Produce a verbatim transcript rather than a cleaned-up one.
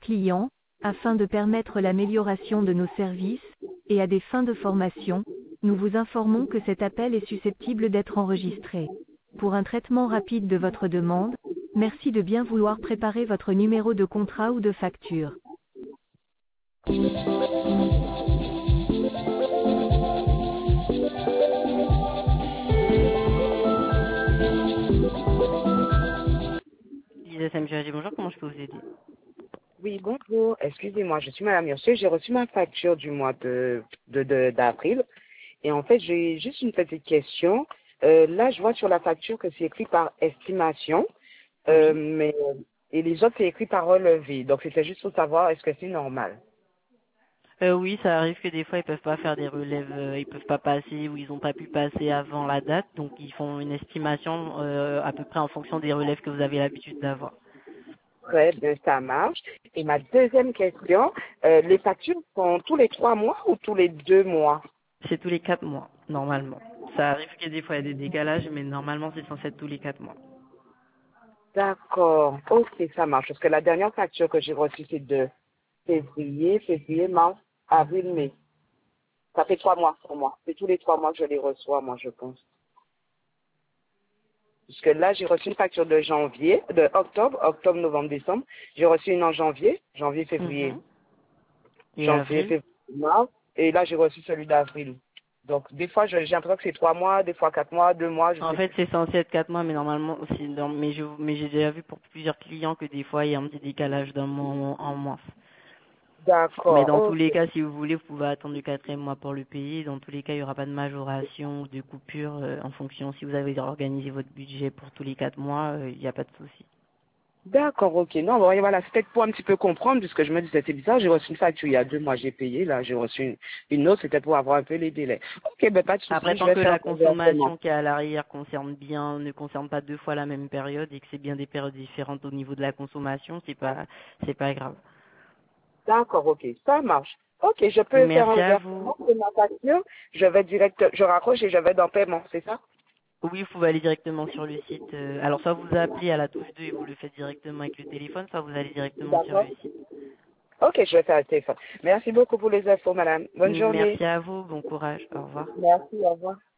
clients, afin de permettre l'amélioration de nos services, et à des fins de formation, nous vous informons que cet appel est susceptible d'être enregistré. Pour un traitement rapide de votre demande, merci de bien vouloir préparer votre numéro de contrat ou de facture. Lisa Samjadi, bonjour, comment je peux vous aider? Oui, bonjour. Excusez-moi, je suis Madame Ursul. J'ai reçu ma facture du mois de de- de- d'avril. Et en fait, j'ai juste une petite question. Euh, là, je vois sur la facture que c'est écrit par estimation, euh, Oui. mais et les autres, c'est écrit par relevé. Donc, c'était juste pour savoir, est-ce que c'est normal? Euh, oui, ça arrive que des fois ils peuvent pas faire des relèves, euh, ils peuvent pas passer ou ils ont pas pu passer avant la date, donc ils font une estimation euh, à peu près en fonction des relèves que vous avez l'habitude d'avoir. Très bien, ça marche. Et ma deuxième question, euh, les factures sont tous les trois mois ou tous les deux mois? C'est tous les quatre mois, normalement. Ça arrive que des fois il y a des décalages, mais normalement c'est censé être tous les quatre mois. D'accord. Ok, ça marche. Parce que la dernière facture que j'ai reçue, c'est de février, février, mars, avril, mai. Ça fait trois mois pour moi. C'est tous les trois mois que je les reçois, moi, je pense. Parce que là, j'ai reçu une facture de janvier, de octobre, octobre, novembre, décembre. J'ai reçu une en janvier, janvier, février, Mhm. Et janvier, avril? février, mars. Et là, j'ai reçu celui d'avril. Donc, des fois, je- j'ai l'impression que c'est trois mois, des fois quatre mois, deux mois, je En sais fait, plus. c'est censé être quatre mois, mais normalement, c'est dans, mais je, mais j'ai déjà vu pour plusieurs clients que des fois il y a un petit décalage d'un mois en mois. Mais D'accord, dans tous les ok. cas, si vous voulez, vous pouvez attendre le quatrième mois pour le payer. Dans tous les cas, il n'y aura pas de majoration ou de coupure euh, en fonction. Si vous avez organisé votre budget pour tous les quatre mois, euh, il n'y a pas de souci. D'accord, ok. Non, bon, et voilà, c'est peut-être pour un petit peu comprendre, puisque je me disais, c'est bizarre, j'ai reçu une facture il y a deux mois, j'ai payé, là, j'ai reçu une, une autre, c'était pour avoir un peu les délais. Ok, ben pas de Après, souci, je tant vais que faire la un convertement. consommation qui est à l'arrière concerne bien, ne concerne pas deux fois la même période et que c'est bien des périodes différentes au niveau de la consommation, c'est pas, c'est pas grave. D'accord, ok, ça marche. Ok, je peux faire Merci un à vous. versement de ma facture, je vais direct, je raccroche et je vais dans paiement, c'est ça? Oui, vous pouvez aller directement sur le site. euh, Alors, soit vous appelez à la touche deux et vous le faites directement avec le téléphone, soit vous allez directement sur D'accord. le site. Ok, je vais faire un téléphone. Merci beaucoup pour les infos, madame. Bonne journée. Merci à vous, bon courage, au revoir. Merci, au revoir.